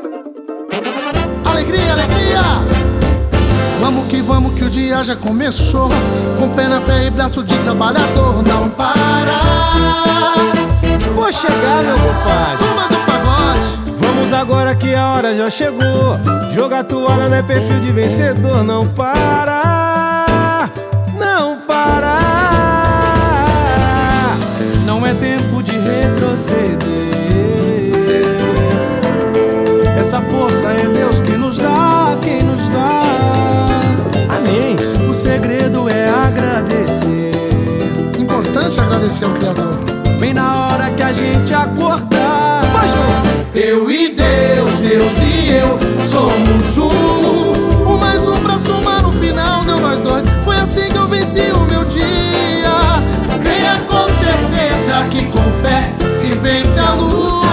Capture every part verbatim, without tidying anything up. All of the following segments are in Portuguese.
Alegria, alegria! Vamos que vamos que o dia já começou. Com pé na fé e braço de trabalhador, não para. Vou chegar, meu compadre. Turma do pagode. Vamos agora que a hora já chegou. Jogar toalha não é perfil de vencedor. Não para, não para. Não é tempo de retroceder. Essa força é Deus que nos dá, quem nos dá. Amém. O segredo é agradecer. Importante agradecer ao Criador. Bem na hora que a gente acordar. Vai, João. Eu e Deus, Deus e eu somos um. Um mais um pra somar no final deu nós dois. Foi assim que eu venci o meu dia. Creia com certeza que com fé se vence a luta.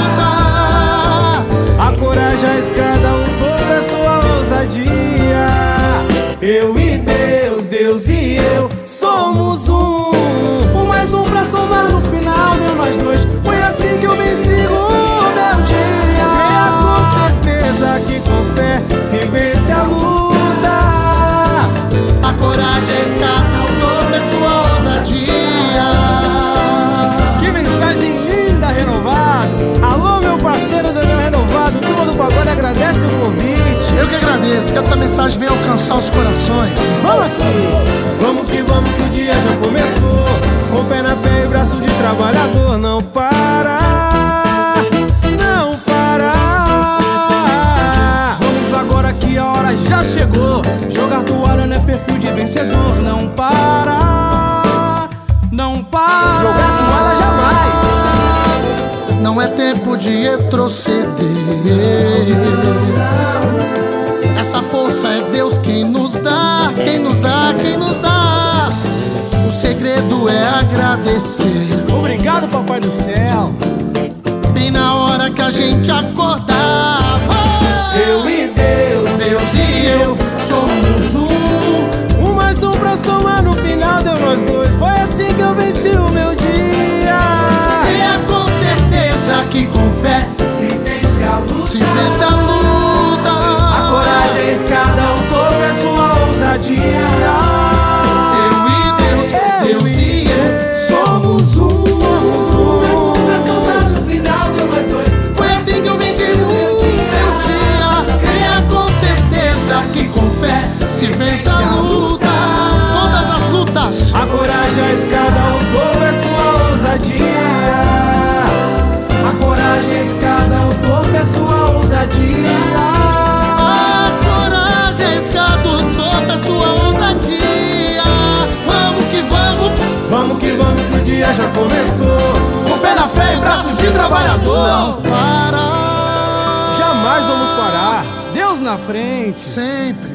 A coragem, a escada, o topo é sua ousadia. Eu e Deus, Deus e eu somos um. Um mais um pra somar no final deu nós dois. Foi assim que eu venci o meu dia. Creia com certeza que com fé se vence a luta. A coragem, a escada, o topo é sua ousadia. Que mensagem linda, renovado. Alô, meu parceiro do meu renovado. Turma do Pagode agradece o convite. Eu que agradeço, que essa mensagem venha alcançar os corações. Vamos assim. Vamos que vamos que o dia já começou. Com pé na fé e braço de trabalhador. Não para, não para. Vamos agora que a hora já chegou. Jogar toalha não é perfil de vencedor. Não para, não para. Jogar toalha jamais. Não é tempo de retroceder. Essa força é Deus quem nos dá, quem nos dá, quem nos dá. O segredo é agradecer. Obrigado, papai do céu. Bem na hora que a gente acordar. Eu e Deus, Deus e eu somos um. Um mais um pra somar no final deu nós dois. Foi assim que eu venci o meu dia. Tenha com certeza que com fé Se vence a luta. se vence a luta. A coragem, a escada, o topo é sua ousadia. Eu e Deus, Eu Deus e eu somos um. Somos um. Mais um pra somar no final deu nós dois. Foi assim que eu venci o meu dia. Creia com certeza que com fé se vence a luta. Todas as lutas. A coragem, a escada, o topo é sua ousadia. A coragem, a escada, o topo é sua ousadia. A coragem, a escada, o topo é sua ousadia. Vamos que vamos. Vamos que vamos que o dia já começou. Com pé na fé e braço de trabalhador. Não para. Jamais vamos parar. Deus na frente. Sempre.